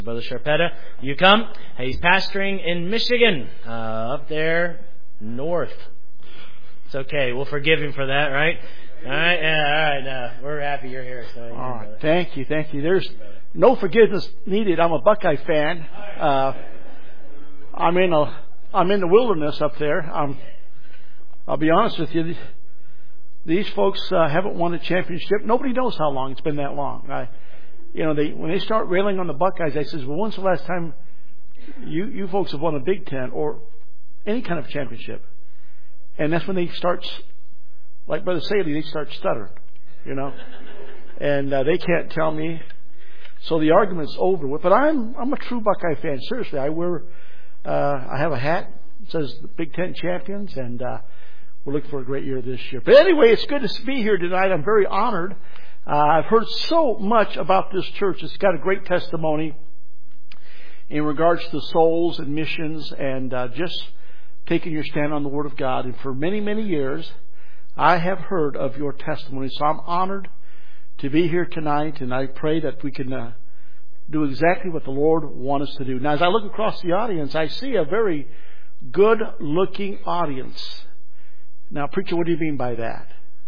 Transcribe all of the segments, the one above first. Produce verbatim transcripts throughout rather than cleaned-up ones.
Brother Sharpetta, you come. He's pastoring in Michigan, uh, up there north. It's okay. We'll forgive him for that, right? All right. Yeah. All right. Uh, we're happy you're here. So, all right. Brother. Thank you. Thank you. There's no forgiveness needed. I'm a Buckeye fan. Uh, I'm in a I'm in the wilderness up there. I'm, I'll be honest with you. These folks uh, haven't won a championship. Nobody knows how long it's been that long. I, You know, they when they start railing on the Buckeyes, I says, well, when's the last time you you folks have won a Big Ten or any kind of championship? And that's when they start, like Brother Saley, they start stuttering, you know, and uh, they can't tell me. So the argument's over with. But I'm I'm a true Buckeye fan. Seriously, I wear uh, I have a hat that says the Big Ten champions, and uh, we're looking for a great year this year. But anyway, it's good to be here tonight. I'm very honored. Uh, I've heard so much about this church. It's got a great testimony in regards to souls and missions and uh, just taking your stand on the Word of God. And for many, many years, I have heard of your testimony. So I'm honored to be here tonight, and I pray that we can uh, do exactly what the Lord wants us to do. Now, as I look across the audience, I see a very good-looking audience. Now, preacher, what do you mean by that?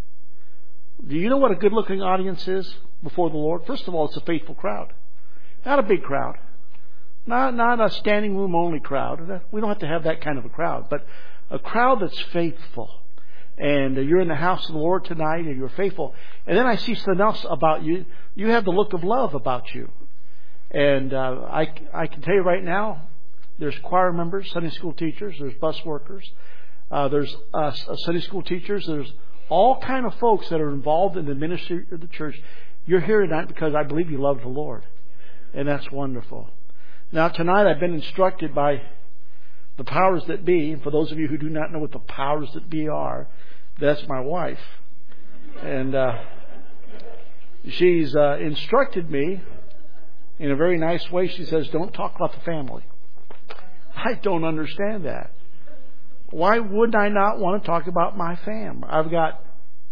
Do you know what a good-looking audience is before the Lord? First of all, it's a faithful crowd. Not a big crowd. Not, not a standing room only crowd. We don't have to have that kind of a crowd. But a crowd that's faithful. And you're in the house of the Lord tonight and you're faithful. And then I see something else about you. You have the look of love about you. And uh, I, I can tell you right now, there's choir members, Sunday school teachers, there's bus workers, uh, there's uh, Sunday school teachers, there's all kind of folks that are involved in the ministry of the church. You're here tonight because I believe you love the Lord. And that's wonderful. Now tonight I've been instructed by the powers that be. And for those of you who do not know what the powers that be are, that's my wife. And uh, she's uh, instructed me in a very nice way. She says, don't talk about the family. I don't understand that. Why would I not want to talk about my fam? I've got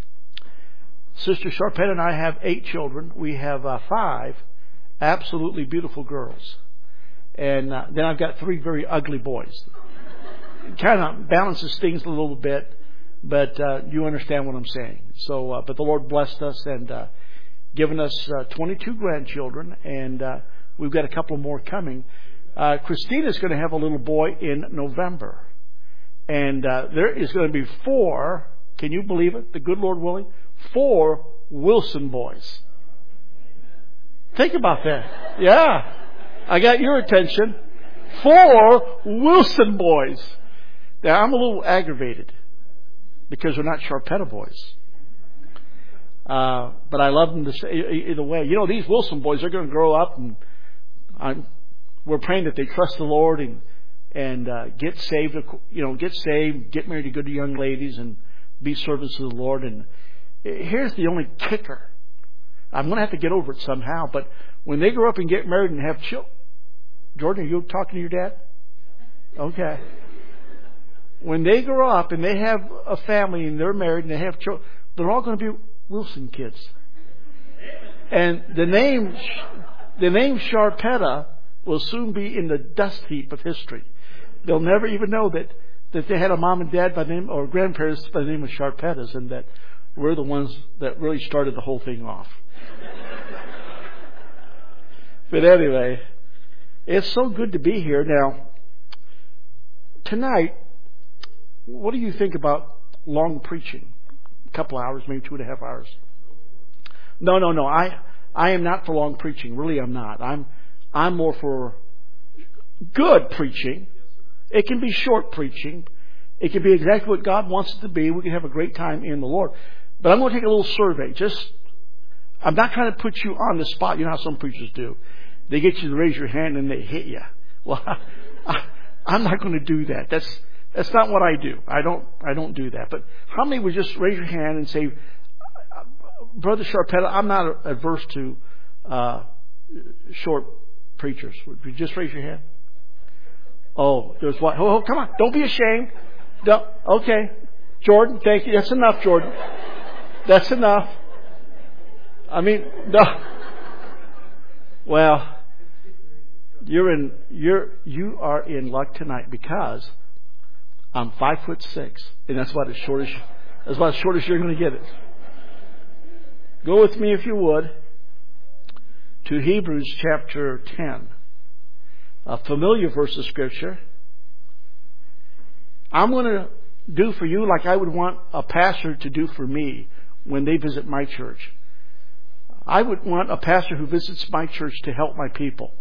Sister Sharpetta and I have eight children. We have uh, five absolutely beautiful girls. And uh, then I've got three very ugly boys. It kind of balances things a little bit, but uh, you understand what I'm saying. So, uh, but the Lord blessed us and uh, given us uh, twenty-two grandchildren, and uh, we've got a couple more coming. Uh, Christina's going to have a little boy in November. And uh, there is going to be four, can you believe it, the good Lord willing, four Wilson boys. Think about that. Yeah. I got your attention. Four Wilson boys. Now, I'm a little aggravated because they're not Sharpetta boys. Uh, but I love them to say, either way. You know, these Wilson boys, they're going to grow up, and I'm, we're praying that they trust the Lord and and uh, get saved, you know, get saved, get married to good young ladies and be servants of the Lord. And here's the only kicker. I'm going to have to get over it somehow, but when they grow up and get married and have children, Jordan, are you talking to your dad? Okay. When they grow up and they have a family and they're married and they have children, they're all going to be Wilson kids. And the name, the name Sharpetta will soon be in the dust heap of history. They'll never even know that, that they had a mom and dad by the name, or grandparents by the name of Sharpettas, and that we're the ones that really started the whole thing off. But anyway, it's so good to be here. Now, tonight, what do you think about long preaching? A couple hours, maybe two and a half hours. No, no, no. I I am not for long preaching. Really, I'm not. I'm I'm more for good preaching. It can be short preaching. It can be exactly what God wants it to be. We can have a great time in the Lord. But I'm going to take a little survey. Just, I'm not trying to put you on the spot. You know how some preachers do. They get you to raise your hand and they hit you. Well, I, I'm not going to do that. That's that's not what I do. I don't I don't do that. But how many would just raise your hand and say, Brother Sharpetta, I'm not adverse to uh, short preachers. Would you just raise your hand? Oh, there's what? Oh, oh, come on. Don't be ashamed. Don't, okay. Jordan, thank you. That's enough, Jordan. That's enough. I mean, no. Well, You're in, you're, you are in luck tonight because I'm five foot six, and that's about as short as, that's about as short as you're going to get it. Go with me, if you would, to Hebrews chapter ten. A familiar verse of Scripture. I'm going to do for you like I would want a pastor to do for me when they visit my church. I would want a pastor who visits my church to help my people,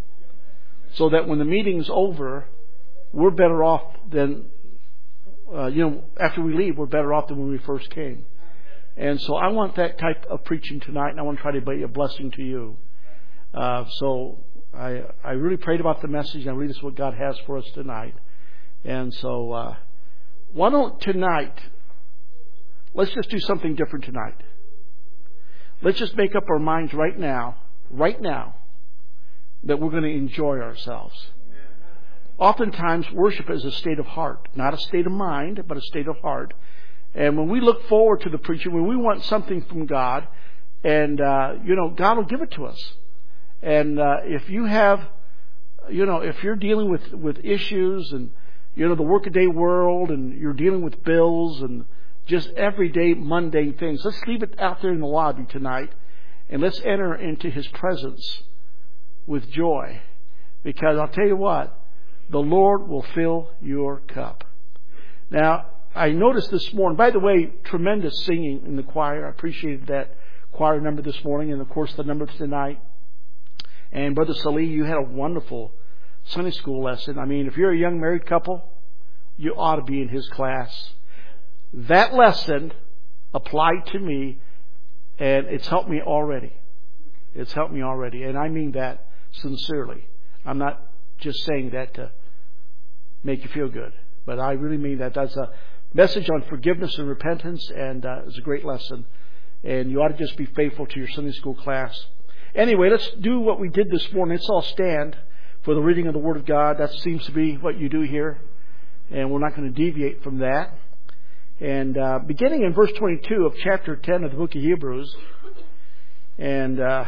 so that when the meeting's over, we're better off than, uh, you know, after we leave, we're better off than when we first came. And so I want that type of preaching tonight, and I want to try to be a blessing to you. Uh, so I I really prayed about the message, and I believe this is what God has for us tonight. And so uh, why don't tonight, let's just do something different tonight. Let's just make up our minds right now, right now, that we're going to enjoy ourselves. Oftentimes, worship is a state of heart, not a state of mind, but a state of heart. And when we look forward to the preacher, when we want something from God, and, uh, you know, God will give it to us. And uh, if you have, you know, if you're dealing with, with issues and, you know, the workaday world, and you're dealing with bills and just everyday mundane things, let's leave it out there in the lobby tonight, and let's enter into His presence with joy. Because I'll tell you what, the Lord will fill your cup. Now, I noticed this morning, by the way, tremendous singing in the choir. I appreciated that choir number this morning, and of course the number tonight. And Brother Salih, you had a wonderful Sunday school lesson. I mean, if you're a young married couple, you ought to be in his class. That lesson applied to me, and it's helped me already. It's helped me already, and I mean that sincerely. I'm not just saying that to make you feel good, but I really mean that. That's a message on forgiveness and repentance, and uh, it's a great lesson. And you ought to just be faithful to your Sunday school class. Anyway, let's do what we did this morning. Let's all stand for the reading of the Word of God. That seems to be what you do here, and we're not going to deviate from that. And uh, beginning in verse twenty-two of chapter ten of the book of Hebrews, and uh,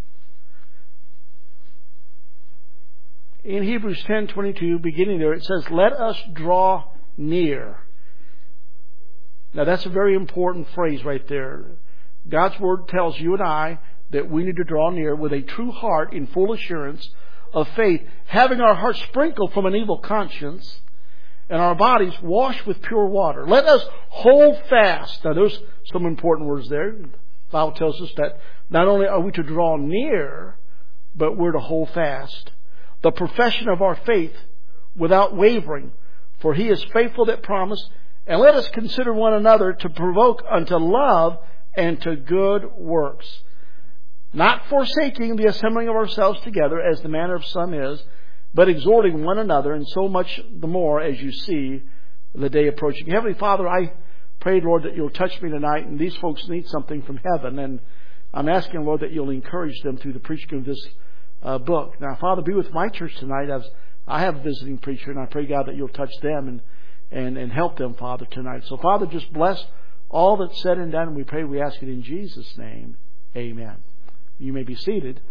in Hebrews ten twenty-two, beginning there, it says, "Let us draw near." Now that's a very important phrase right there. God's Word tells you and I that we need to draw near with a true heart in full assurance of faith, having our hearts sprinkled from an evil conscience and our bodies washed with pure water. Let us hold fast. Now there's some important words there. The Bible tells us that not only are we to draw near, but we're to hold fast the profession of our faith without wavering. For He is faithful that promised. And let us consider one another to provoke unto love and to good works, not forsaking the assembling of ourselves together as the manner of some is, but exhorting one another, and so much the more as you see the day approaching. Heavenly Father, I pray, Lord, that You'll touch me tonight, and these folks need something from heaven, and I'm asking, Lord, that You'll encourage them through the preaching of this uh, book. Now, Father, be with my church tonight as I have a visiting preacher, and I pray, God, that You'll touch them and and, and help them, Father, tonight. So, Father, just bless all that's said and done, and we pray, we ask it in Jesus' name. Amen. You may be seated.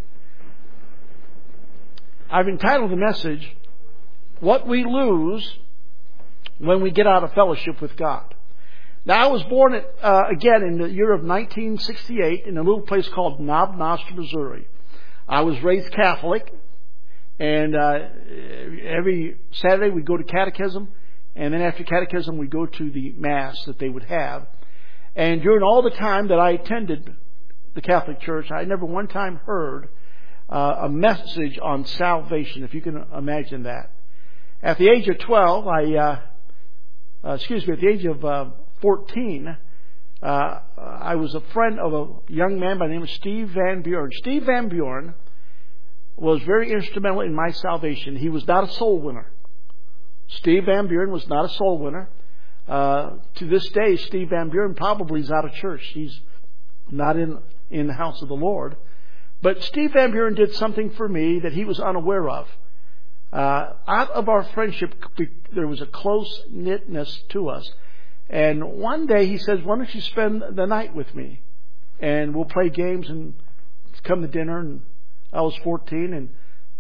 I've entitled the message, What We Lose When We Get Out of Fellowship with God. Now, I was born, at, uh, again, in the year of nineteen sixty-eight in a little place called Knob Noster, Missouri. I was raised Catholic, and uh, every Saturday we'd go to catechism, and then after catechism we'd go to the Mass that they would have. And during all the time that I attended the Catholic Church, I never one time heard uh, a message on salvation, if you can imagine that. At the age of twelve, I, uh, uh, excuse me, at the age of uh, fourteen, uh, I was a friend of a young man by the name of Steve Van Buren. Steve Van Buren was very instrumental in my salvation. He was not a soul winner. Steve Van Buren was not a soul winner. Uh, to this day, Steve Van Buren probably is out of church. He's not in, in the house of the Lord. But Steve Van Buren did something for me that he was unaware of. Uh, out of our friendship, there was a close-knitness to us. And one day he says, why don't you spend the night with me? And we'll play games and come to dinner. And I was fourteen, and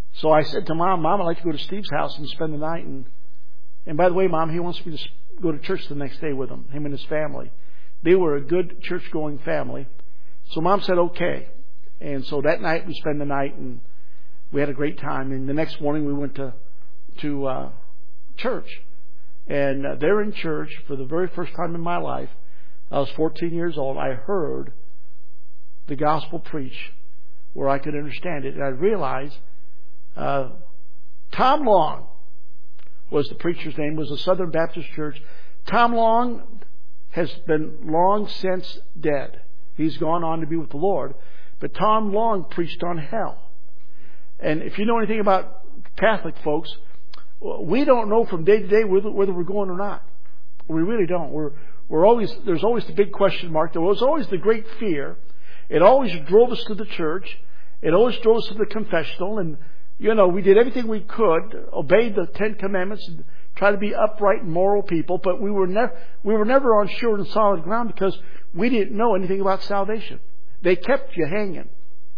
So I said to Mom, Mom, I'd like to go to Steve's house and spend the night. And, and by the way, Mom, he wants me to go to church the next day with him, him and his family. They were a good church-going family. So Mom said, okay. And so that night we spent the night and we had a great time. And the next morning we went to to uh, church. And uh, there in church, for the very first time in my life, I was fourteen years old, I heard the gospel preached where I could understand it. And I realized uh, Tom Long was the preacher's name, was a Southern Baptist church. Tom Long has been long since dead. He's gone on to be with the Lord. But Tom Long preached on hell. And if you know anything about Catholic folks, we don't know from day to day whether, whether we're going or not. We really don't. We're we're always there's always the big question mark. There was always the great fear. It always drove us to the church. It always drove us to the confessional. And you know, we did everything we could, obeyed the Ten Commandments, and try to be upright and moral people. But we were never we were never on sure and solid ground because we didn't know anything about salvation. They kept you hanging.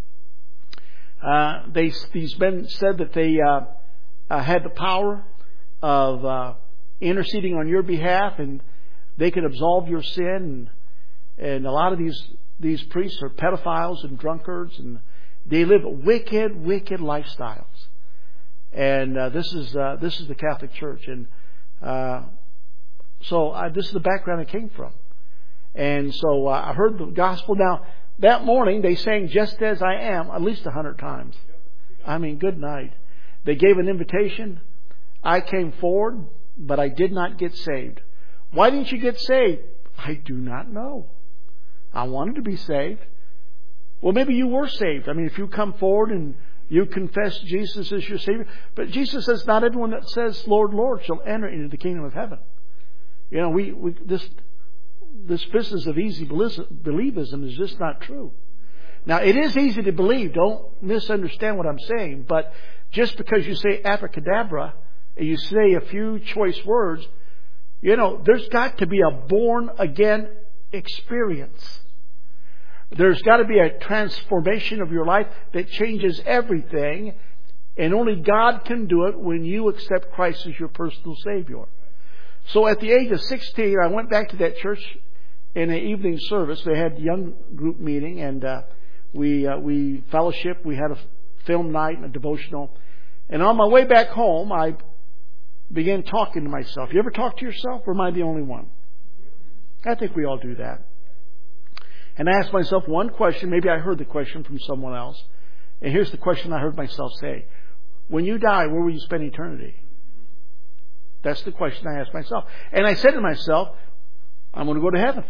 Uh, they these men said that they uh, uh, had the power of uh, interceding on your behalf, and they could absolve your sin. And, and a lot of these these priests are pedophiles and drunkards, and they live wicked, wicked lifestyles. And uh, this is uh, this is the Catholic Church, and uh, so I, this is the background I came from. And so uh, I heard the gospel. Now that morning they sang "Just As I Am" at least a hundred times. I mean, good night. They gave an invitation. I came forward, but I did not get saved. Why didn't you get saved? I do not know. I wanted to be saved. Well, maybe you were saved. I mean, if you come forward and you confess Jesus as your Savior. But Jesus says, not everyone that says, Lord, Lord, shall enter into the kingdom of heaven. You know, we, we this this business of easy believism is just not true. Now, it is easy to believe. Don't misunderstand what I'm saying. But just because you say abracadabra, and you say a few choice words, you know, there's got to be a born-again experience. There's got to be a transformation of your life that changes everything. And only God can do it when you accept Christ as your personal Savior. So at the age of sixteen, I went back to that church in an evening service. They had a young group meeting, and uh, we uh, we fellowshiped. We had a film night and a devotional. And on my way back home, I began talking to myself. You ever talk to yourself, or am I the only one? I think we all do that. And I asked myself one question. Maybe I heard the question from someone else. And here's the question I heard myself say. When you die, where will you spend eternity? That's the question I asked myself. And I said to myself, I'm going to go to heaven.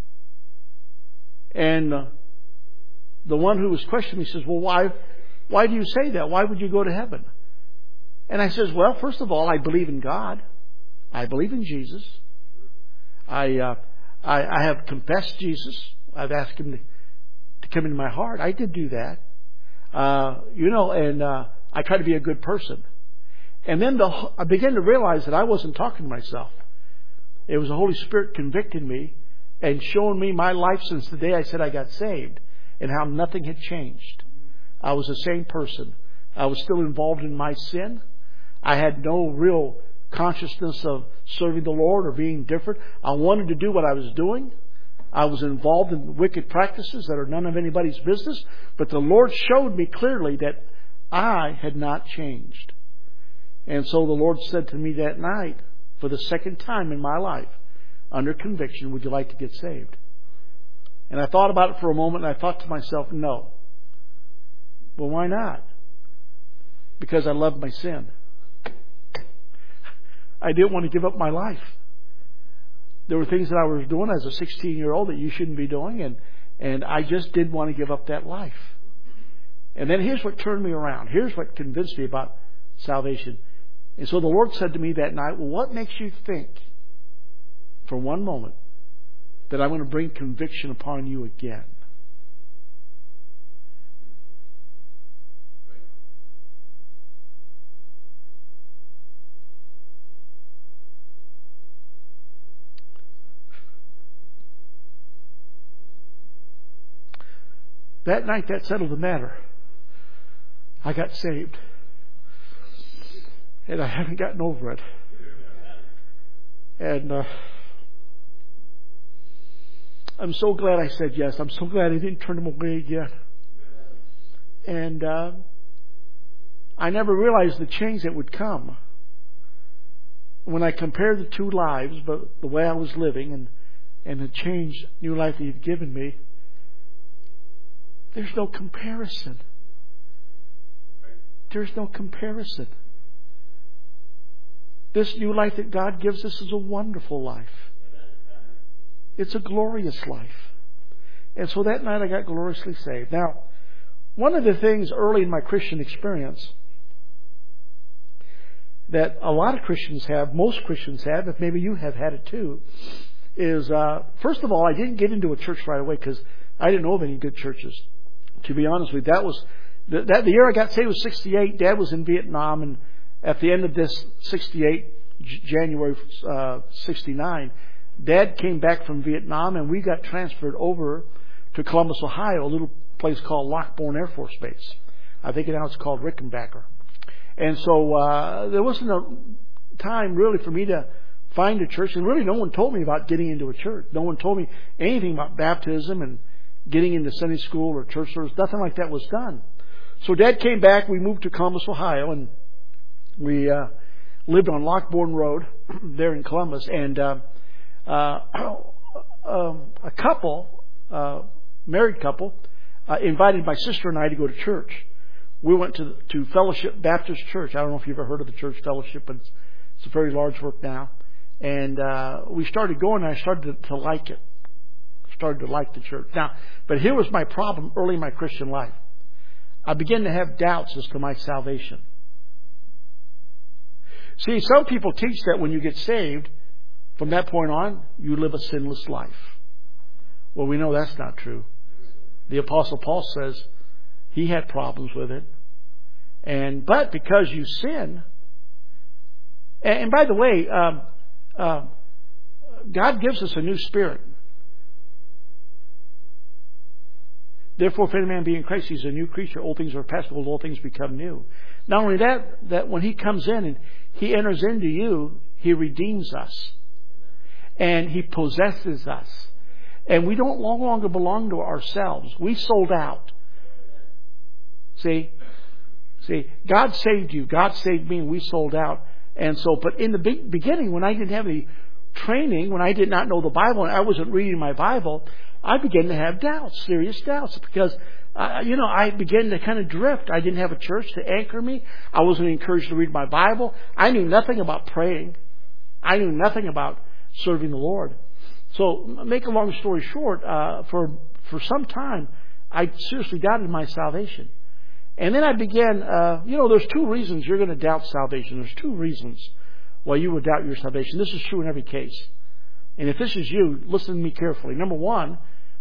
And uh, the one who was questioning me says, well, why, why do you say that? Why would you go to heaven? And I says, well, first of all, I believe in God. I believe in Jesus. I, uh, I, I have confessed Jesus. I've asked Him to, to come into my heart. I did do that. Uh, you know, and uh, I try to be a good person. And then the, I began to realize that I wasn't talking to myself. It was the Holy Spirit convicting me and showing me my life since the day I said I got saved and how nothing had changed. I was the same person. I was still involved in my sin. I had no real consciousness of serving the Lord or being different. I wanted to do what I was doing. I was involved in wicked practices that are none of anybody's business. But the Lord showed me clearly that I had not changed. And so the Lord said to me that night, for the second time in my life, under conviction, would you like to get saved? And I thought about it for a moment, and I thought to myself, no. Well, why not? Because I loved my sin. I didn't want to give up my life. There were things that I was doing as a sixteen-year-old that you shouldn't be doing, and, and I just didn't want to give up that life. And then here's what turned me around. Here's what convinced me about salvation. And so the Lord said to me that night, well, what makes you think for one moment that I'm going to bring conviction upon you again? That night, that settled the matter. I got saved. And I haven't gotten over it. And uh, I'm so glad I said yes. I'm so glad I didn't turn them away again. And uh, I never realized the change that would come when I compared the two lives, but the way I was living and, and the change, new life that He'd given me. There's no comparison. There's no comparison. This new life that God gives us is a wonderful life. It's a glorious life. And so that night I got gloriously saved. Now, one of the things early in my Christian experience that a lot of Christians have, most Christians have, if maybe you have had it too, is, uh, first of all, I didn't get into a church right away because I didn't know of any good churches. To be honest with you, that was, that, the year I got saved was sixty-eight. Dad was in Vietnam, and at the end of this sixty-eight, January uh, sixty-nine, Dad came back from Vietnam, and we got transferred over to Columbus, Ohio, a little place called Lockbourne Air Force Base. I think now it's called Rickenbacker. And so uh, there wasn't a time really for me to find a church, and really no one told me about getting into a church. No one told me anything about baptism and getting into Sunday school or church service. Nothing like that was done. So Dad came back. We moved to Columbus, Ohio, and we uh, lived on Lockbourne Road there in Columbus. And uh, uh, um, a couple, uh, married couple, uh, invited my sister and I to go to church. We went to to Fellowship Baptist Church. I don't know if you've ever heard of the church Fellowship, but it's, it's a very large work now. And uh, we started going, and I started to, to like it. Started to like the church. Now, but here was my problem early in my Christian life. I began to have doubts as to my salvation. See, some people teach that when you get saved, from that point on, you live a sinless life. Well, we know that's not true. The Apostle Paul says he had problems with it. And but because you sin, and, and by the way, um, uh, God gives us a new spirit. Therefore, if any man be in Christ, he's a new creature. Old things are past, old things become new. Not only that, that when He comes in and He enters into you, He redeems us. And He possesses us. And we don't no longer belong to ourselves. We sold out. See? See, God saved you. God saved me, and we sold out. And so, but in the be- beginning, when I didn't have any training, when I did not know the Bible, and I wasn't reading my Bible, I began to have doubts, serious doubts, because, uh, you know, I began to kind of drift. I didn't have a church to anchor me. I wasn't encouraged to read my Bible. I knew nothing about praying. I knew nothing about serving the Lord. So, make a long story short, uh, for for some time, I seriously doubted my salvation. And then I began, uh, you know, there's two reasons you're going to doubt salvation. There's two reasons why you would doubt your salvation. This is true in every case. And if this is you, listen to me carefully. Number one,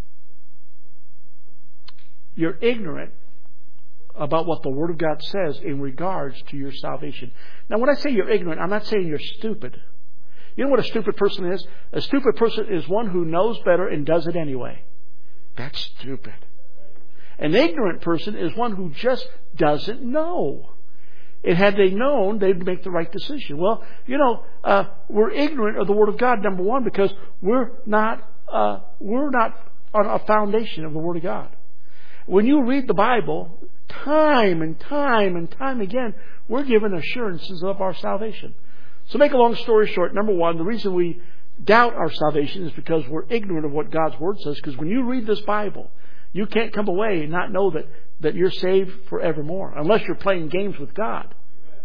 you're ignorant about what the Word of God says in regards to your salvation. Now, when I say you're ignorant, I'm not saying you're stupid. You know what a stupid person is? A stupid person is one who knows better and does it anyway. That's stupid. An ignorant person is one who just doesn't know. And had they known, they'd make the right decision. Well, you know, uh, we're ignorant of the Word of God, number one, because we're not uh, we're not on a foundation of the Word of God. When you read the Bible, time and time and time again, we're given assurances of our salvation. So make a long story short, number one, the reason we doubt our salvation is because we're ignorant of what God's Word says. Because when you read this Bible, you can't come away and not know that, that you're saved forevermore, unless you're playing games with God.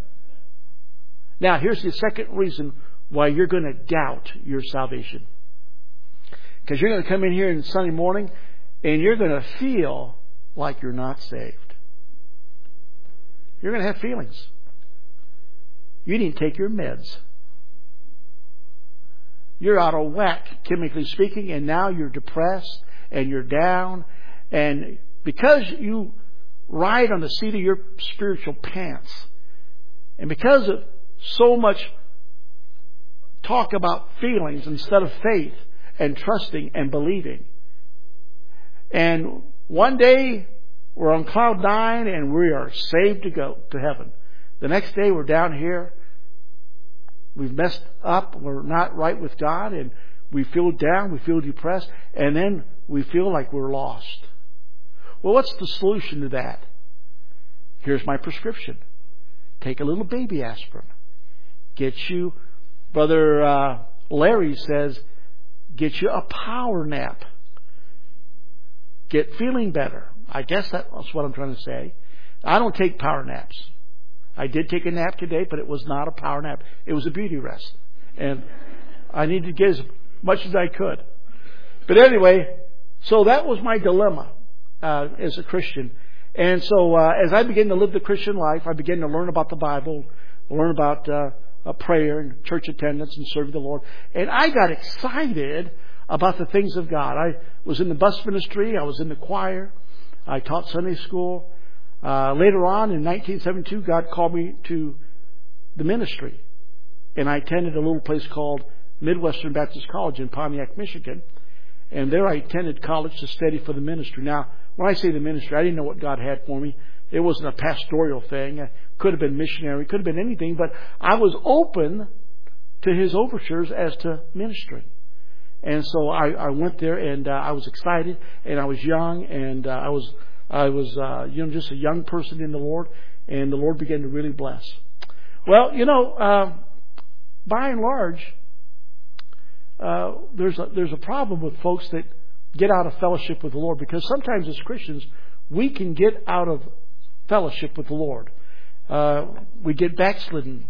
Now, here's the second reason why you're going to doubt your salvation. Because you're going to come in here on Sunday morning and you're going to feel like you're not saved. You're going to have feelings. You didn't take your meds. You're out of whack, chemically speaking, and now you're depressed and you're down. And because you ride on the seat of your spiritual pants, and because of so much talk about feelings instead of faith and trusting and believing, and one day we're on cloud nine and we are saved to go to heaven. The next day we're down here we've messed up, we're not right with God, and we feel down, we feel depressed, and then we feel like we're lost. Well, what's the solution to that? Here's my prescription. Take a little baby aspirin. Get you, Brother uh, Larry says, get you a power nap. Get feeling better. I guess that's what I'm trying to say. I don't take power naps. I did take a nap today, but it was not a power nap. It was a beauty rest. And I needed to get as much as I could. But anyway, so that was my dilemma uh, as a Christian. And so uh, as I began to live the Christian life, I began to learn about the Bible, learn about uh, uh, prayer and church attendance and serving the Lord. And I got excited about the things of God. I was in the bus ministry. I was in the choir. I taught Sunday school. Uh, later on in nineteen seventy-two, God called me to the ministry. And I attended a little place called Midwestern Baptist College in Pontiac, Michigan. And there I attended college to study for the ministry. Now, when I say the ministry, I didn't know what God had for me. It wasn't a pastoral thing. It could have been missionary. It could have been anything. But I was open to His overtures as to ministry. And so I, I went there, and uh, I was excited, and I was young, and uh, I was I was uh, you know just a young person in the Lord, and the Lord began to really bless. Well, you know, uh, by and large, uh, there's a, there's a problem with folks that get out of fellowship with the Lord, because sometimes as Christians we can get out of fellowship with the Lord. Uh, we get backslidden.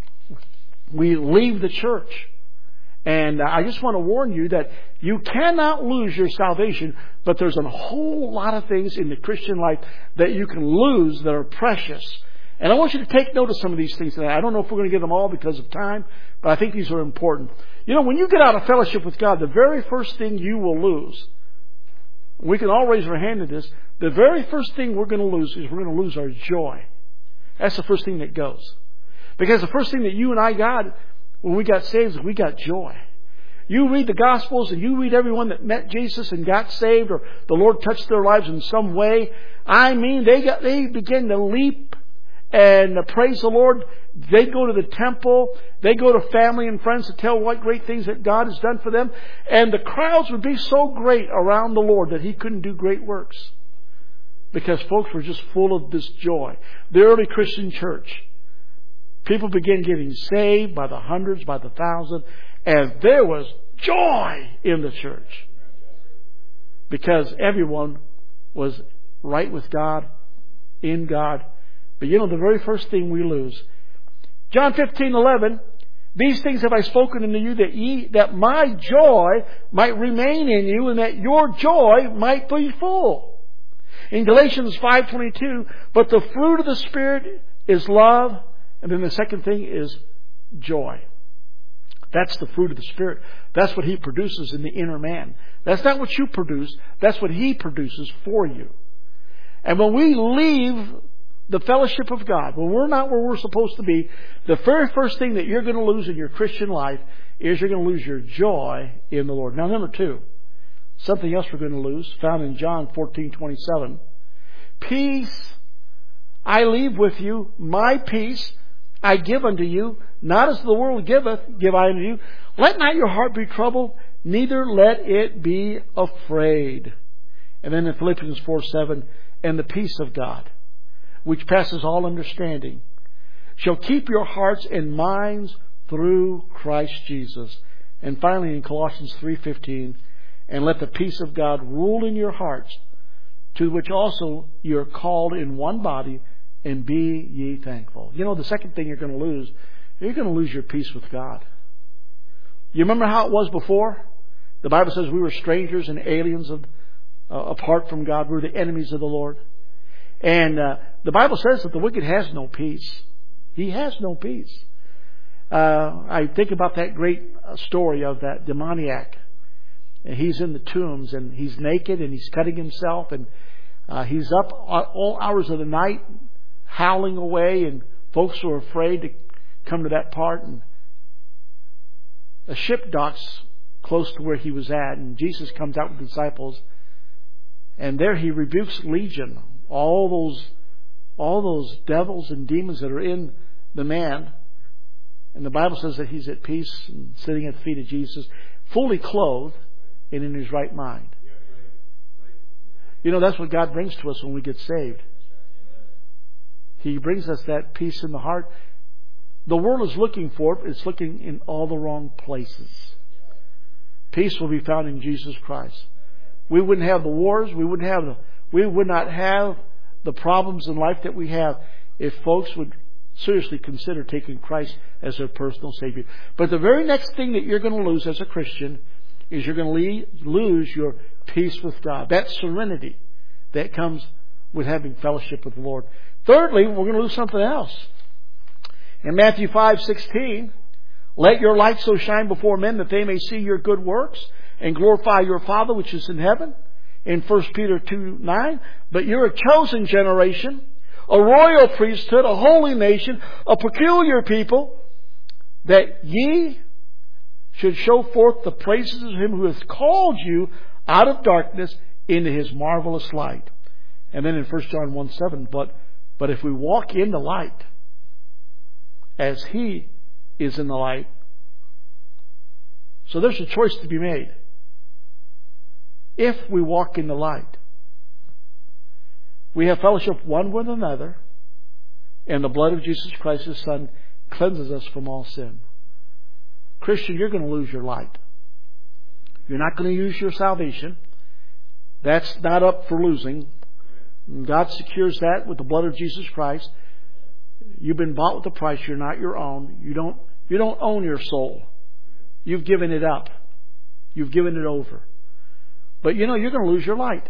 We leave the church. And I just want to warn you that you cannot lose your salvation, but there's a whole lot of things in the Christian life that you can lose that are precious. And I want you to take note of some of these things today. I don't know if we're going to get them all because of time, but I think these are important. You know, when you get out of fellowship with God, the very first thing you will lose, we can all raise our hand to this, the very first thing we're going to lose is we're going to lose our joy. That's the first thing that goes. Because the first thing that you and I got when we got saved, we got joy. You read the Gospels and you read everyone that met Jesus and got saved, or the Lord touched their lives in some way. I mean, they got they began to leap and praise the Lord. They go to the temple. They go to family and friends to tell what great things that God has done for them. And the crowds would be so great around the Lord that He couldn't do great works, because folks were just full of this joy. The early Christian church, people began getting saved by the hundreds, by the thousand, and there was joy in the church because everyone was right with God, in God. But you know, the very first thing we lose. John fifteen eleven, these things have I spoken unto you, that ye, that my joy might remain in you, and that your joy might be full. In Galatians five twenty-two, but the fruit of the Spirit is love. And then the second thing is joy. That's the fruit of the Spirit. That's what He produces in the inner man. That's not what you produce. That's what He produces for you. And when we leave the fellowship of God, when we're not where we're supposed to be, the very first thing that you're going to lose in your Christian life is you're going to lose your joy in the Lord. Now, number two, something else we're going to lose, found in John fourteen twenty-seven. Peace I leave with you, my peace I give unto you, not as the world giveth, give I unto you. Let not your heart be troubled, neither let it be afraid. And then in Philippians four seven, and the peace of God, which passes all understanding, shall keep your hearts and minds through Christ Jesus. And finally in Colossians three fifteen, and let the peace of God rule in your hearts, to which also you are called in one body, and be ye thankful. You know, the second thing you're going to lose, you're going to lose your peace with God. You remember how it was before? The Bible says we were strangers and aliens of, uh, apart from God. We were the enemies of the Lord. And uh, the Bible says that the wicked has no peace. He has no peace. Uh, I think about that great story of that demoniac. And he's in the tombs, and he's naked, and he's cutting himself, and uh, he's up all hours of the night, howling away, and folks were afraid to come to that part. And a ship docks close to where he was at, and Jesus comes out with the disciples, and there He rebukes Legion, all those all those devils and demons that are in the man. And the Bible says that he's at peace and sitting at the feet of Jesus, fully clothed and in his right mind. You know, that's what God brings to us when we get saved. He brings us that peace in the heart. The world is looking for it. It's looking in all the wrong places. Peace will be found in Jesus Christ. We wouldn't have the wars. We wouldn't have the, we would not have the problems in life that we have if folks would seriously consider taking Christ as their personal Savior. But the very next thing that you're going to lose as a Christian is you're going to lose your peace with God. That serenity that comes with having fellowship with the Lord. Thirdly, we're going to lose something else. In Matthew five sixteen, let your light so shine before men that they may see your good works and glorify your Father which is in heaven. In First Peter two nine, but you're a chosen generation, a royal priesthood, a holy nation, a peculiar people, that ye should show forth the praises of Him who has called you out of darkness into His marvelous light. And then in First John one seven, but, but if we walk in the light, as He is in the light. So there's a choice to be made. If we walk in the light, we have fellowship one with another, and the blood of Jesus Christ, His Son, cleanses us from all sin. Christian, you're going to lose your light. You're not going to use your salvation. That's not up for losing. God secures that with the blood of Jesus Christ. You've been bought with a price. You're not your own. You don't, you don't own your soul. You've given it up. You've given it over. But you know, you're going to lose your light.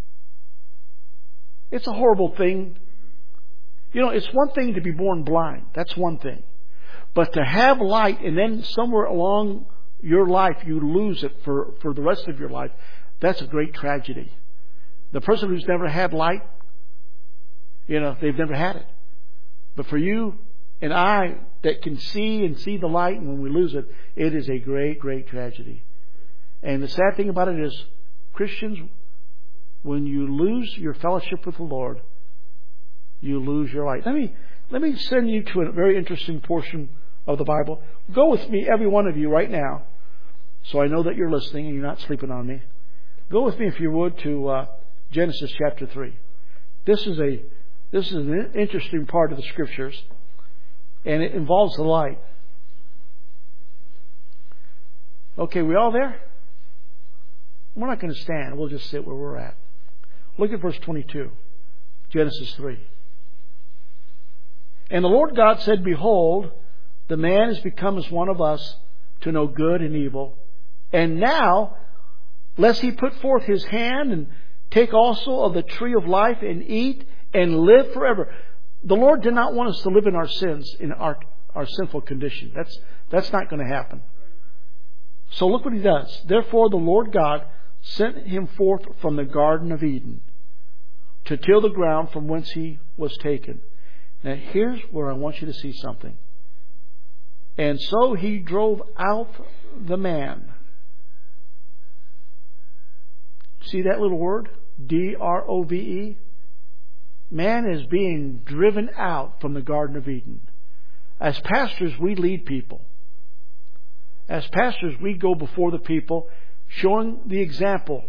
It's a horrible thing. You know, it's one thing to be born blind. That's one thing. But to have light and then somewhere along your life you lose it for, for the rest of your life, that's a great tragedy. The person who's never had light, you know, they've never had it. But for you and I that can see and see the light, and when we lose it, it is a great, great tragedy. And the sad thing about it is, Christians, when you lose your fellowship with the Lord, you lose your light. Let me, let me send you to a very interesting portion of the Bible. Go with me, every one of you, right now, so I know that you're listening and you're not sleeping on me. Go with me, if you would, to uh, Genesis chapter three. This is a this is an interesting part of the Scriptures, and it involves the light. Okay, we all there? We're not going to stand. We'll just sit where we're at. Look at verse twenty-two. Genesis three. And the Lord God said, behold, the man is become as one of us to know good and evil. And now, lest he put forth his hand and take also of the tree of life and eat and live forever. The Lord did not want us to live in our sins, in our, our sinful condition. That's, that's not going to happen. So look what He does. Therefore the Lord God sent him forth from the Garden of Eden to till the ground from whence he was taken. Now here's where I want you to see something. And so He drove out the man. See that little word? D R O V E? Man is being driven out from the Garden of Eden. As pastors, we lead people. As pastors, we go before the people, showing the example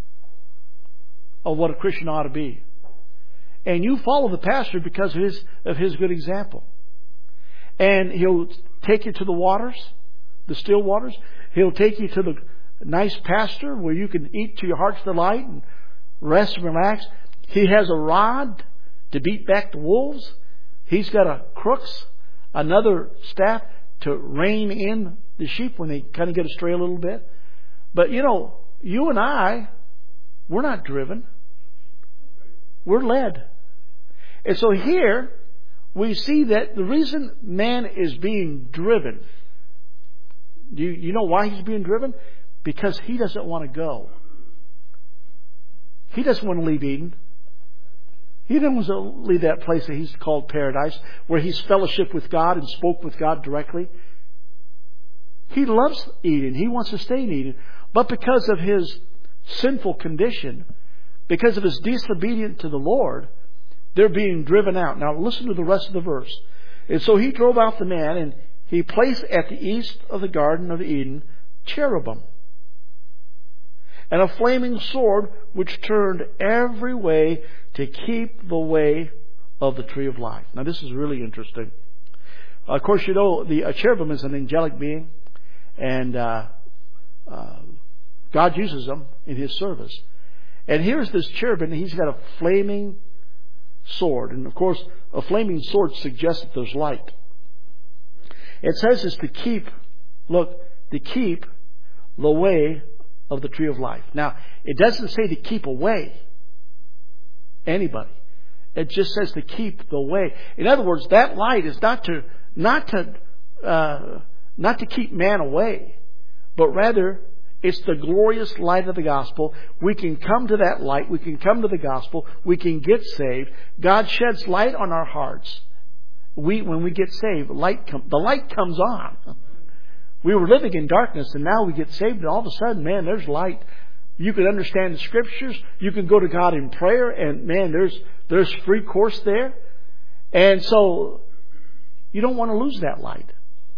of what a Christian ought to be. And you follow the pastor because of his, of his good example. And he'll take you to the waters, the still waters. He'll take you to the nice pasture where you can eat to your heart's delight and rest and relax. He has a rod to beat back the wolves. He's got a crooks, another staff to rein in the sheep when they kind of get astray a little bit. But you know, you and I, we're not driven. We're led. And so here we see that the reason man is being driven, do you, you know why he's being driven? Because he doesn't want to go. He doesn't want to leave Eden. He doesn't want to leave that place that he's called paradise, where he's fellowshiped with God and spoke with God directly. He loves Eden. He wants to stay in Eden. But because of his sinful condition, because of his disobedience to the Lord, they're being driven out. Now listen to the rest of the verse. And so He drove out the man, and He placed at the east of the Garden of Eden cherubim and a flaming sword which turned every way to keep the way of the tree of life. Now this is really interesting. Of course, you know, the cherubim is an angelic being, and uh, uh, God uses them in His service. And here's this cherubim, and he's got a flaming sword. And of course, a flaming sword suggests that there's light. It says it's to keep, look, to keep the way of the tree of life. Now, it doesn't say to keep away anybody. It just says to keep the way. In other words, that light is not to not to uh, not to keep man away, but rather it's the glorious light of the gospel. We can come to that light. We can come to the gospel. We can get saved. God sheds light on our hearts. We, when we get saved, light com- the light comes on. We were living in darkness, and now we get saved, and all of a sudden, man, there's light. You can understand the Scriptures. You can go to God in prayer, and man, there's there's free course there. And so, you don't want to lose that light.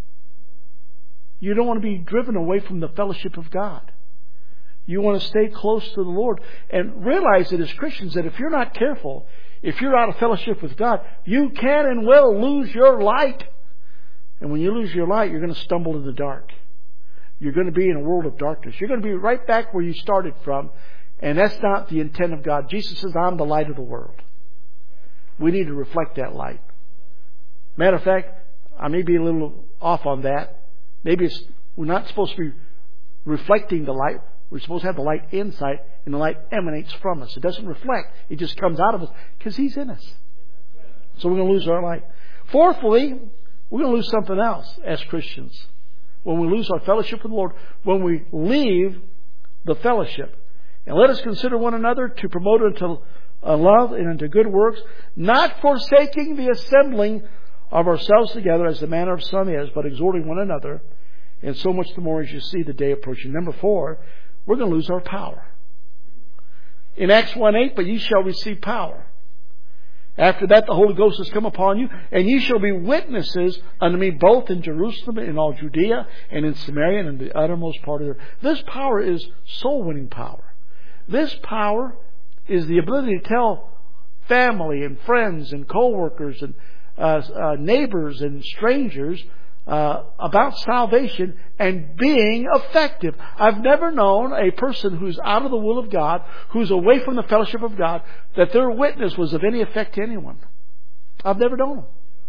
You don't want to be driven away from the fellowship of God. You want to stay close to the Lord. And realize that as Christians, that if you're not careful, if you're out of fellowship with God, you can and will lose your light. And when you lose your light, you're going to stumble in the dark. You're going to be in a world of darkness. You're going to be right back where you started from. And that's not the intent of God. Jesus says, I'm the light of the world. We need to reflect that light. Matter of fact, I may be a little off on that. Maybe it's, we're not supposed to be reflecting the light. We're supposed to have the light inside, and the light emanates from us. It doesn't reflect. It just comes out of us because He's in us. So we're going to lose our light. Fourthly, we're going to lose something else as Christians. When we lose our fellowship with the Lord, when we leave the fellowship. And let us consider one another to promote unto love and unto good works, not forsaking the assembling of ourselves together as the manner of some is, but exhorting one another, and so much the more as you see the day approaching. Number four, we're going to lose our power. In Acts one eight, but ye shall receive power. After that the Holy Ghost has come upon you, and ye shall be witnesses unto me both in Jerusalem and in all Judea and in Samaria and in the uttermost part of the earth. This power is soul-winning power. This power is the ability to tell family and friends and co-workers and uh, uh, neighbors and strangers uh, about salvation and being effective. I've never known a person who's out of the will of God, who's away from the fellowship of God, that their witness was of any effect to anyone. I've never known them.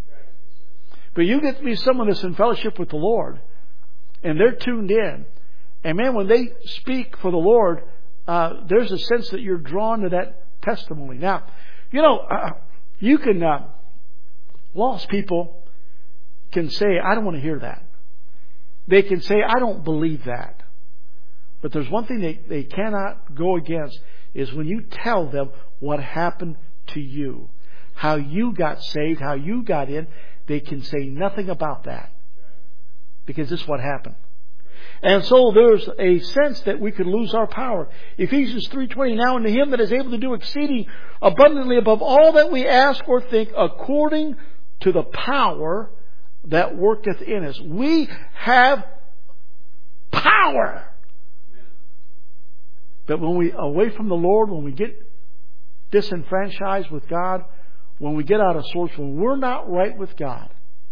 But you get to be someone that's in fellowship with the Lord, and they're tuned in. And man, when they speak for the Lord, uh, there's a sense that you're drawn to that testimony. Now, you know, uh, you can, uh, lost people can say, I don't want to hear that. They can say, I don't believe that. But there's one thing they, they cannot go against, is when you tell them what happened to you, how you got saved, how you got in, they can say nothing about that. Because this is what happened. And so there's a sense that we could lose our power. Ephesians three twenty, now unto Him that is able to do exceeding abundantly above all that we ask or think, according to the power that worketh in us. We have power. But when we away from the Lord, when we get disenfranchised with God, when we get out of source, when we're not right with God,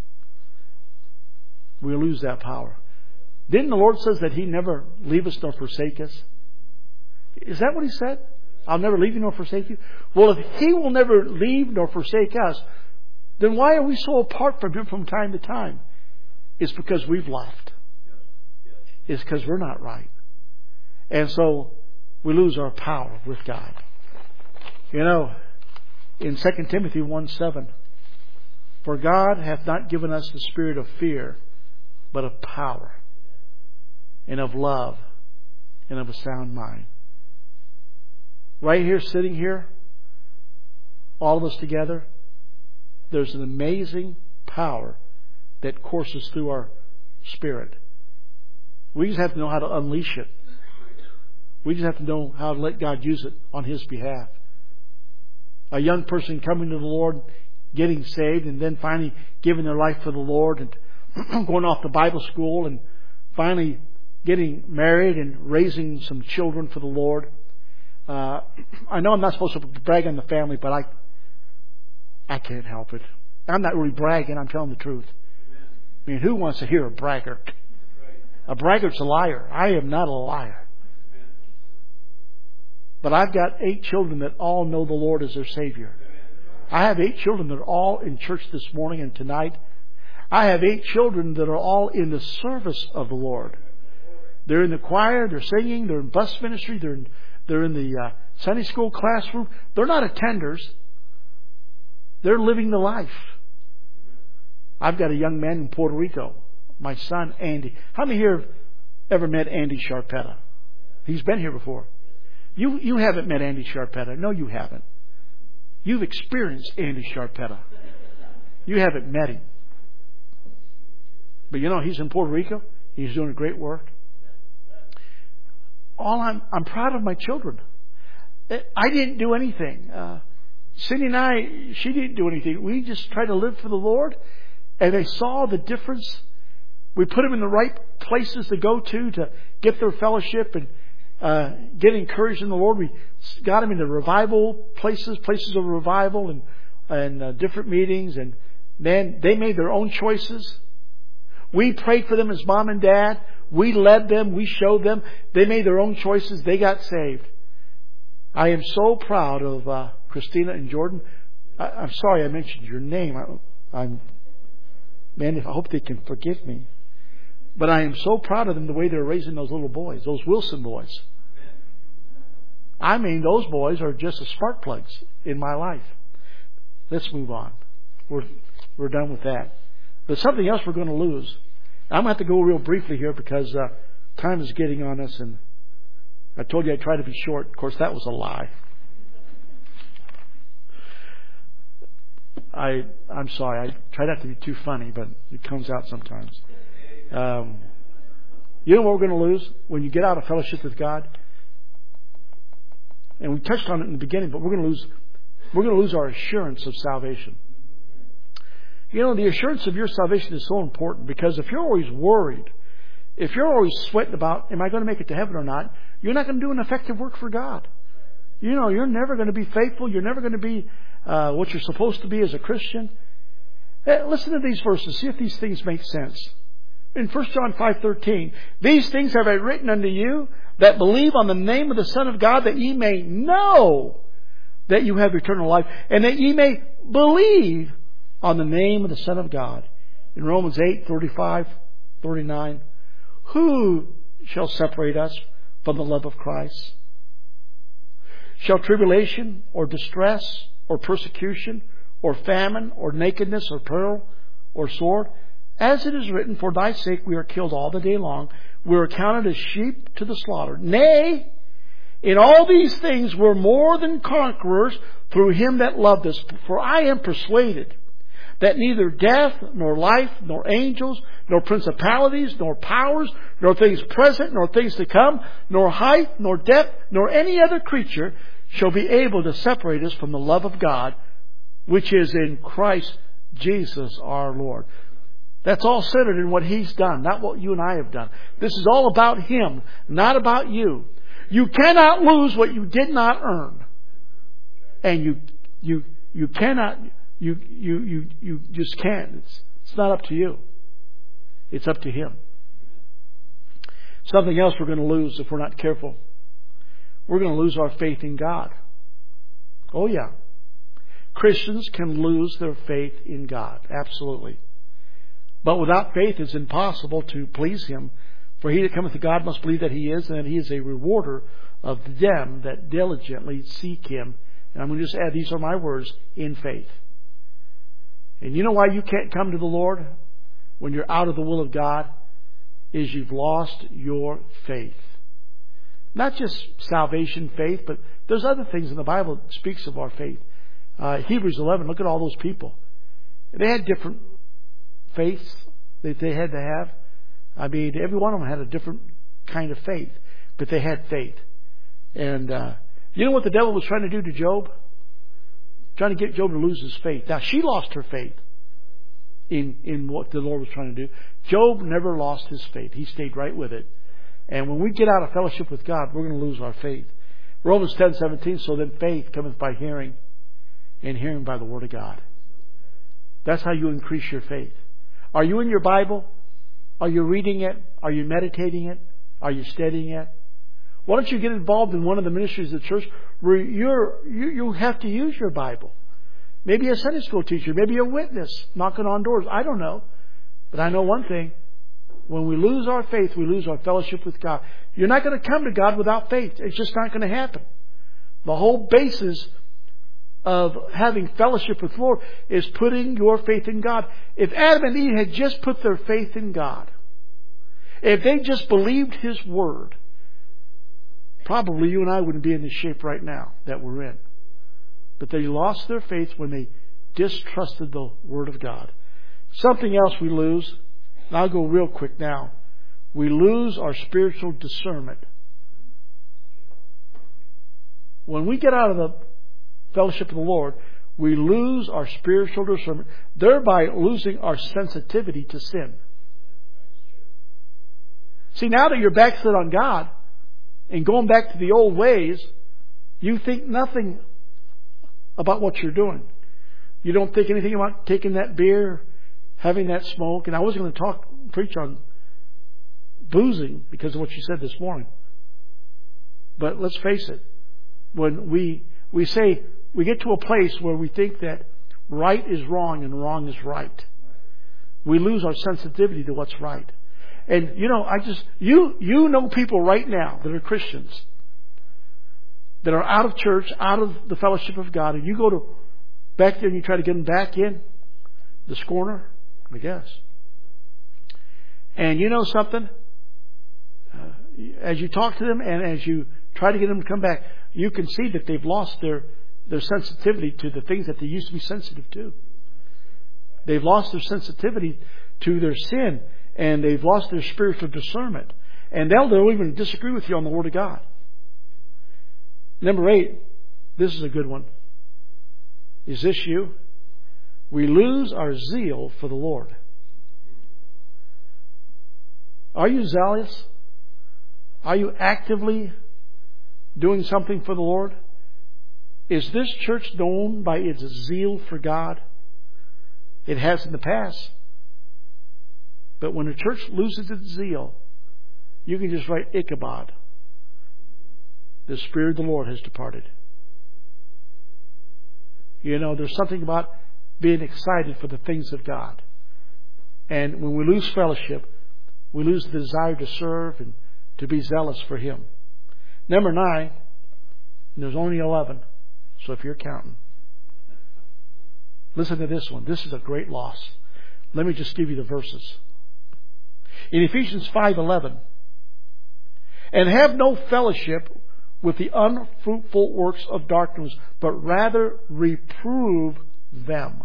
we lose that power. Didn't the Lord says that He never leave us nor forsake us? Is that what He said? I'll never leave you nor forsake you. Well, if He will never leave nor forsake us, then why are we so apart from Him from time to time? It's because we've left. It's because we're not right. And so we lose our power with God. You know, in Second Timothy one seven, for God hath not given us the spirit of fear, but of power, and of love, and of a sound mind. Right here, sitting here, all of us together, there's an amazing power that courses through our spirit. We just have to know how to unleash it. We just have to know how to let God use it on His behalf. A young person coming to the Lord, getting saved, and then finally giving their life for the Lord, and going off to Bible school and finally getting married and raising some children for the Lord. Uh, I know I'm not supposed to brag on the family, but I I can't help it. I'm not really bragging. I'm telling the truth. I mean, who wants to hear a braggart? A braggart's a liar. I am not a liar. But I've got eight children that all know the Lord as their Savior. I have eight children that are all in church this morning and tonight. I have eight children that are all in the service of the Lord. They're in the choir, they're singing, they're in bus ministry, they're in, they're in the uh, Sunday school classroom. They're not attenders. They're living the life. I've got a young man in Puerto Rico, my son Andy. How many here have ever met Andy Sharpetta? He's been here before. You you haven't met Andy Sharpetta. No, you haven't. You've experienced Andy Sharpetta. You haven't met him. But you know, he's in Puerto Rico. He's doing great work. All I'm I'm proud of my children. I didn't do anything. Uh, Cindy and I, she didn't do anything. We just tried to live for the Lord, and they saw the difference. We put them in the right places to go to to get their fellowship and uh, get encouraged in the Lord. We got them into revival places, places of revival, and and uh, different meetings. And then they made their own choices. We prayed for them as mom and dad. We led them. We showed them. They made their own choices. They got saved. I am so proud of uh, Christina and Jordan. I, I'm sorry I mentioned your name. I, I'm, man, I hope they can forgive me. But I am so proud of them the way they're raising those little boys, those Wilson boys. I mean, those boys are just the spark plugs in my life. Let's move on. We're we're done with that. But something else we're going to lose. I'm going to have to go real briefly here because uh, time is getting on us, and I told you I'd try to be short. Of course, that was a lie. I, I'm sorry. I try not to be too funny, but it comes out sometimes. Um, you know what we're going to lose when you get out of fellowship with God? And we touched on it in the beginning, but we're going to lose, we're going to lose our assurance of salvation. You know, the assurance of your salvation is so important because if you're always worried, if you're always sweating about, am I going to make it to heaven or not? You're not going to do an effective work for God. You know, you're never going to be faithful. You're never going to be uh, what you're supposed to be as a Christian. Hey, listen to these verses. See if these things make sense. In First John five thirteen, these things have I written unto you that believe on the name of the Son of God, that ye may know that you have eternal life, and that ye may believe on the name of the Son of God. In Romans eight thirty-five, thirty-nine, who shall separate us from the love of Christ? Shall tribulation or distress or persecution or famine or nakedness or peril or sword? As it is written, for thy sake we are killed all the day long. We are counted as sheep to the slaughter. Nay, in all these things we're more than conquerors through him that loved us. For I am persuaded that neither death, nor life, nor angels, nor principalities, nor powers, nor things present, nor things to come, nor height, nor depth, nor any other creature shall be able to separate us from the love of God, which is in Christ Jesus our Lord. That's all centered in what He's done, not what you and I have done. This is all about Him, not about you. You cannot lose what you did not earn. And you you you cannot you you you you just can't. It's it's not up to you. It's up to Him. Something else we're going to lose if we're not careful. We're going to lose our faith in God. Oh yeah. Christians can lose their faith in God. Absolutely. But without faith it's impossible to please Him. For he that cometh to God must believe that He is, and that He is a rewarder of them that diligently seek Him. And I'm going to just add, these are my words, in faith. And you know why you can't come to the Lord when you're out of the will of God? Is you've lost your faith. Not just salvation faith, but there's other things in the Bible that speaks of our faith. Uh, Hebrews eleven, look at all those people. They had different faiths that they had to have. I mean, every one of them had a different kind of faith, but they had faith. And uh, you know what the devil was trying to do to Job? Trying to get Job to lose his faith. Now, she lost her faith. in, in what the Lord was trying to do. Job never lost his faith. He stayed right with it. And when we get out of fellowship with God, we're going to lose our faith. Romans ten seventeen, so then faith cometh by hearing, and hearing by the Word of God. That's how you increase your faith. Are you in your Bible? Are you reading it? Are you meditating it? Are you studying it? Why don't you get involved in one of the ministries of the church where you're, you, you have to use your Bible? Maybe a Sunday school teacher, maybe a witness knocking on doors. I don't know. But I know one thing. When we lose our faith, we lose our fellowship with God. You're not going to come to God without faith. It's just not going to happen. The whole basis of having fellowship with the Lord is putting your faith in God. If Adam and Eve had just put their faith in God, if they just believed His Word, probably you and I wouldn't be in the shape right now that we're in. But they lost their faith when they distrusted the Word of God. Something else we lose, and I'll go real quick now. We lose our spiritual discernment. When we get out of the fellowship of the Lord, we lose our spiritual discernment, thereby losing our sensitivity to sin. See, now that you're backslid on God and going back to the old ways, you think nothing about what you're doing. You don't think anything about taking that beer, having that smoke. And I was going to talk, preach on boozing because of what you said this morning. But let's face it, when we we say we get to a place where we think that right is wrong and wrong is right, we lose our sensitivity to what's right. And you know, I just you you know people right now that are Christians that are out of church, out of the fellowship of God, and you go to back there and you try to get them back in the scorner, I guess. And you know something? Uh, as you talk to them and as you try to get them to come back, you can see that they've lost their, their sensitivity to the things that they used to be sensitive to. They've lost their sensitivity to their sin, and they've lost their spiritual discernment. And they'll, they'll even disagree with you on the Word of God. Number eight, this is a good one. Is this you? We lose our zeal for the Lord. Are you zealous? Are you actively doing something for the Lord? Is this church known by its zeal for God? It has in the past. But when a church loses its zeal, you can just write Ichabod. The Spirit of the Lord has departed. You know, there's something about being excited for the things of God. And when we lose fellowship, we lose the desire to serve and to be zealous for Him. Number nine, and there's only eleven, so if you're counting, listen to this one. This is a great loss. Let me just give you the verses. In Ephesians five eleven, and have no fellowship with the unfruitful works of darkness, but rather reprove them.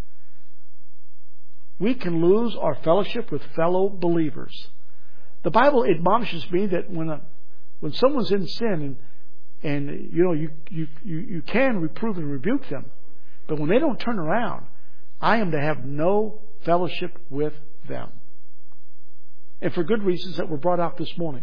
We can lose our fellowship with fellow believers. The Bible admonishes me that when a, when someone's in sin, and and you know you, you you you can reprove and rebuke them, but when they don't turn around, I am to have no fellowship with them. And for good reasons that were brought out this morning.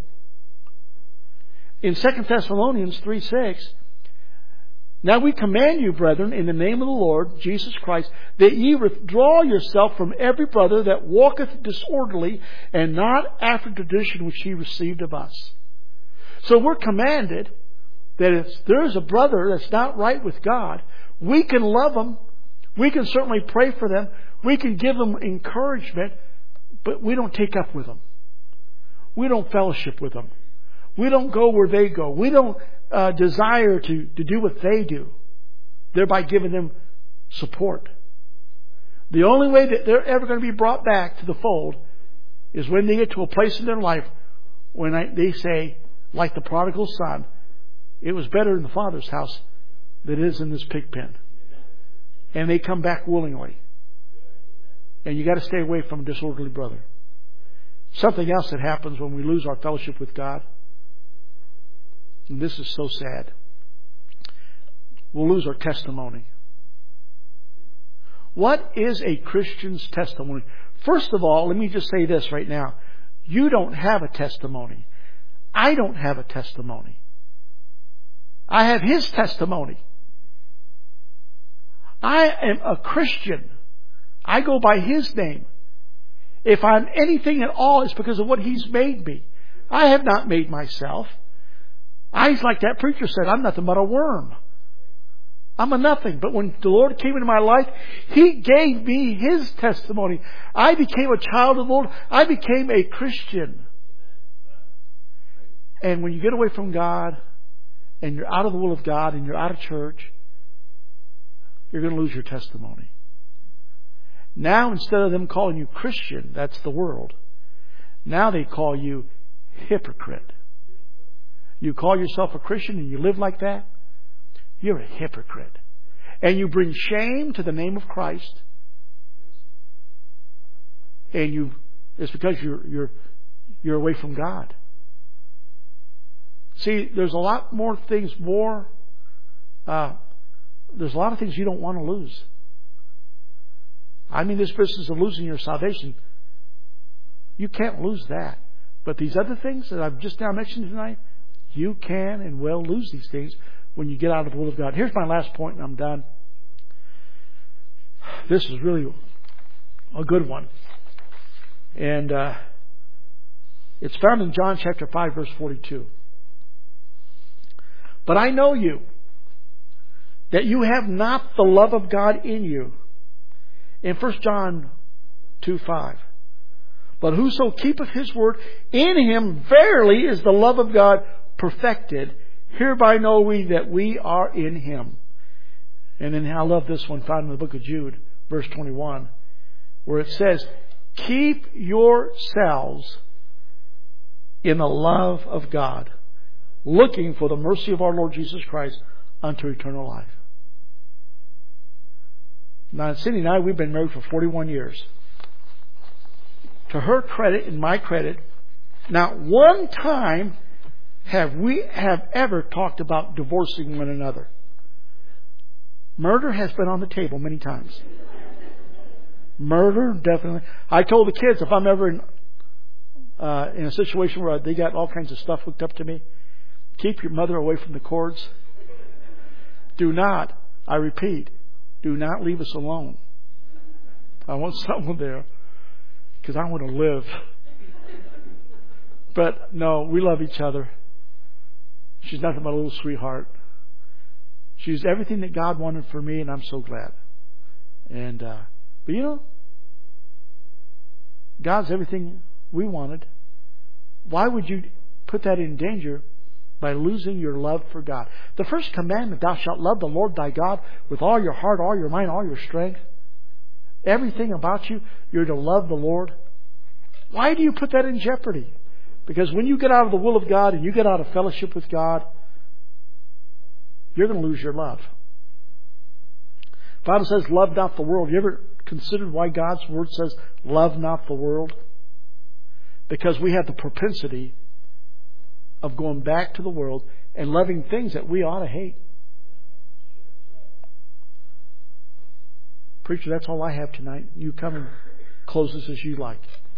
In Second Thessalonians three six, now we command you, brethren, in the name of the Lord Jesus Christ, that ye withdraw yourself from every brother that walketh disorderly, and not after tradition which ye received of us. So we're commanded that if there is a brother that's not right with God, we can love them, we can certainly pray for them, we can give them encouragement, but we don't take up with them. We don't fellowship with them. We don't go where they go. We don't uh, desire to, to do what they do, thereby giving them support. The only way that they're ever going to be brought back to the fold is when they get to a place in their life when I, they say, like the prodigal son, it was better in the Father's house than it is in this pig pen. And they come back willingly. And you got to stay away from a disorderly brother. Something else that happens when we lose our fellowship with God, and this is so sad, we'll lose our testimony. What is a Christian's testimony? First of all, let me just say this right now. You don't have a testimony. I don't have a testimony. I have His testimony. I am a Christian. I go by His name. If I'm anything at all, it's because of what He's made me. I have not made myself. I, like that preacher said, I'm nothing but a worm. I'm a nothing. But when the Lord came into my life, He gave me His testimony. I became a child of the Lord. I became a Christian. And when you get away from God, and you're out of the will of God, and you're out of church, you're going to lose your testimony. Now, instead of them calling you Christian, that's the world. Now they call you hypocrite. You call yourself a Christian and you live like that, you're a hypocrite. And you bring shame to the name of Christ. And you it's because you're you're you're away from God. See, there's a lot more things more uh, there's a lot of things you don't want to lose. I mean, this business of losing your salvation, you can't lose that. But these other things that I've just now mentioned tonight, you can and will lose these things when you get out of the will of God. Here's my last point, and I'm done. This is really a good one. And uh, it's found in John chapter five, verse forty-two. But I know you, that you have not the love of God in you. In First John two five. But whoso keepeth His word, in him verily is the love of God perfected. Hereby know we that we are in Him. And then I love this one found in the book of Jude, verse twenty-one, where it says, keep yourselves in the love of God, looking for the mercy of our Lord Jesus Christ unto eternal life. Now, Cindy and I, we've been married for forty-one years. To her credit and my credit, not one time have we have ever talked about divorcing one another. Murder has been on the table many times. Murder, definitely. I told the kids, if I'm ever in, uh, in a situation where they got all kinds of stuff hooked up to me, keep your mother away from the cords. Do not, I repeat, do not leave us alone. I want someone there because I want to live. But no, we love each other. She's nothing but a little sweetheart. She's everything that God wanted for me, and I'm so glad. And uh, but you know, God's everything we wanted. Why would you put that in danger by losing your love for God? The first commandment, thou shalt love the Lord thy God with all your heart, all your mind, all your strength. Everything about you, you're to love the Lord. Why do you put that in jeopardy? Because when you get out of the will of God and you get out of fellowship with God, you're going to lose your love. The Bible says, love not the world. You ever considered why God's Word says, love not the world? Because we have the propensity of going back to the world and loving things that we ought to hate. Preacher, that's all I have tonight. You come and close this as you like.